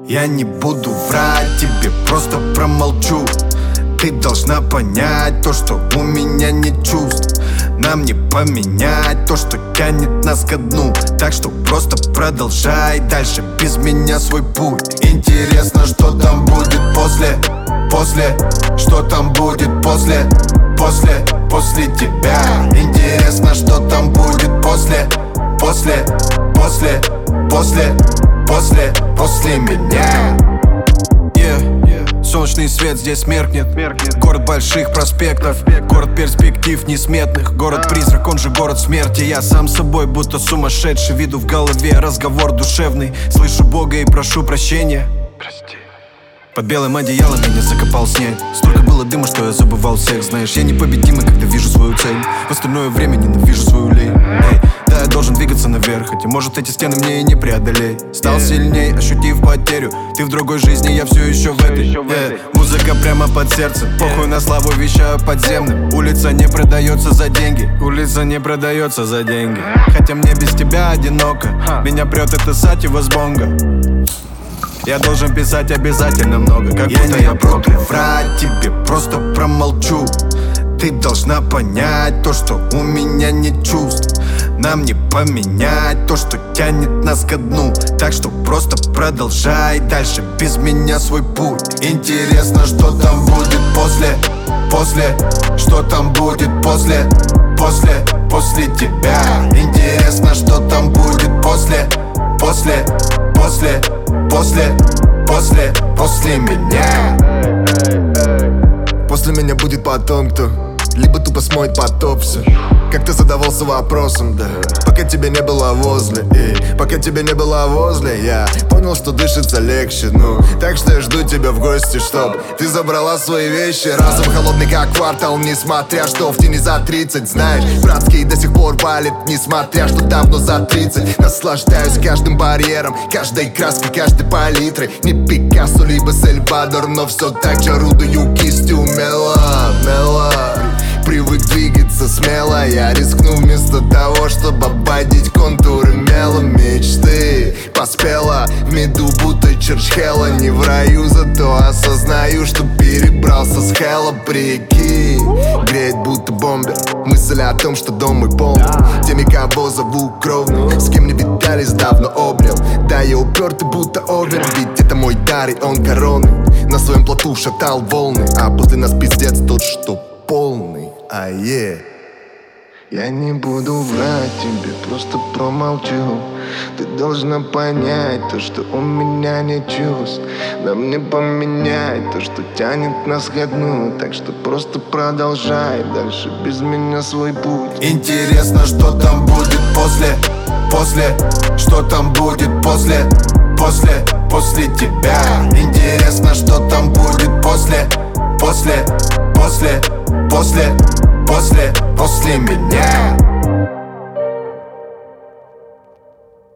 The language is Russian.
Я не буду врать тебе, просто промолчу. Ты должна понять то, что у меня нет чувств. Нам не поменять то, что тянет нас ко дну. Так что просто продолжай дальше без меня свой путь. Интересно, что там будет после, что там будет после тебя. Интересно, что там будет после меня. Солнечный свет здесь меркнет. Город больших проспектов, город перспектив несметных. Город-призрак, он же город смерти. Я сам собой будто сумасшедший. Виду в голове разговор душевный. Слышу Бога и прошу прощения. Прости. Под белым одеялом меня закопал снег. Столько было дыма, что я забывал всех. Знаешь, я непобедимый, когда вижу свою цель. В остальное время ненавижу свою лень. Да, я должен двигаться наверх, хотя может эти стены мне и не преодолеть. Стал сильней, ощутив потерю. Ты в другой жизни, я все еще в этой. Музыка прямо под сердцем. Похуй на славу, вещаю подземным. Улица не продается за деньги. Улица не продается за деньги. Хотя мне без тебя одиноко. Меня прет это сатива с бонго. Я должен писать обязательно много, как будто я против врать тебе, просто промолчу. Ты должна понять то, что у меня нет чувств. Нам не поменять то, что тянет нас ко дну. Так что просто продолжай дальше без меня свой путь. Интересно, что там будет после, что там будет после тебя. Интересно, что там будет после меня. После меня будет потом кто либо тупо смоет потоп все. Как ты задавался вопросом, да, пока тебя не было возле. И пока тебя не было возле, я понял, что дышится легче. Ну, так что я жду тебя в гости, чтоб ты забрала свои вещи. Разум холодный, как квартал, несмотря что в тени за 30. Знаешь, братский до сих пор валит, несмотря что давно за 30. Наслаждаюсь каждым барьером, каждой краской, каждой палитрой. Не Пикассо, либо Сальвадор, но все так же орудую кистью мела. Привык двигаться смело, я рискну вместо того, чтобы обводить контуры мелом. Мечты поспела в меду, будто Черчхелла. Не в раю, зато осознаю, что перебрался с Хэлла. Прикинь, греет будто бомбер. Мысль о том, что дом мой полный теми, кого зову кровно. С кем не видались, давно обнял. Да, я упертый, будто овер. Ведь это мой дар, и он короной на своем плоту шатал волны. А после нас пиздец тот, что полный. Я не буду врать тебе, просто промолчу. Ты должна понять то, что у меня нет чувств. Нам не поменять то, что тянет нас ко дну. Так что просто продолжай дальше без меня свой путь. Интересно, что там будет после, что там будет после тебя. Интересно, что там будет после меня.